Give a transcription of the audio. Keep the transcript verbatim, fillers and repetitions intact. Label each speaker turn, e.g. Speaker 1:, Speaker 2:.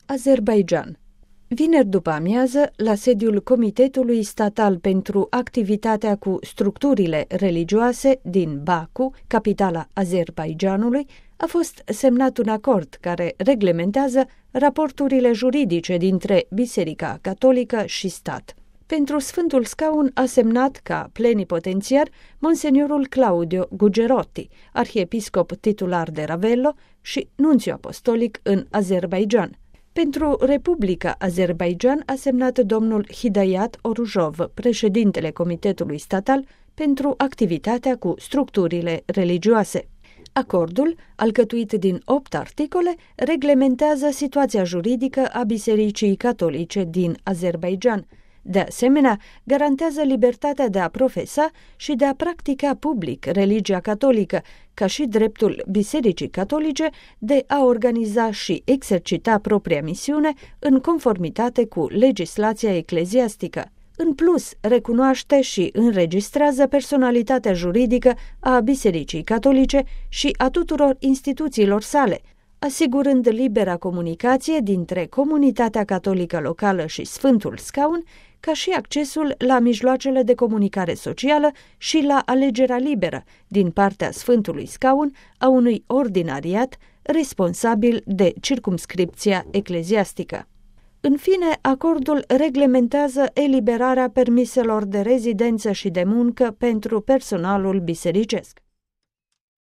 Speaker 1: Azerbaidjan. Vineri după amiază, la sediul Comitetului Statal pentru Activitatea cu Structurile Religioase din Baku, capitala Azerbaidjanului, a fost semnat un acord care reglementează raporturile juridice dintre Biserica Catolică și stat. Pentru Sfântul Scaun a semnat ca plenipotențiar Monseniorul Claudio Gugerotti, arhiepiscop titular de Ravello și nunțiu apostolic în Azerbaidjan. Pentru Republica Azerbaidjan a semnat domnul Hidayat Orujov, președintele Comitetului Statal pentru Activitatea cu Structurile Religioase. Acordul, alcătuit din opt articole, reglementează situația juridică a Bisericii Catolice din Azerbaidjan. De asemenea, garantează libertatea de a profesa și de a practica public religia catolică, ca și dreptul Bisericii Catolice de a organiza și exercita propria misiune în conformitate cu legislația ecleziastică. În plus, recunoaște și înregistrează personalitatea juridică a Bisericii Catolice și a tuturor instituțiilor sale, asigurând libera comunicație dintre comunitatea catolică locală și Sfântul Scaun, ca și accesul la mijloacele de comunicare socială și la alegerea liberă din partea Sfântului Scaun a unui ordinariat responsabil de circumscripția ecleziastică. În fine, acordul reglementează eliberarea permiselor de rezidență și de muncă pentru personalul bisericesc.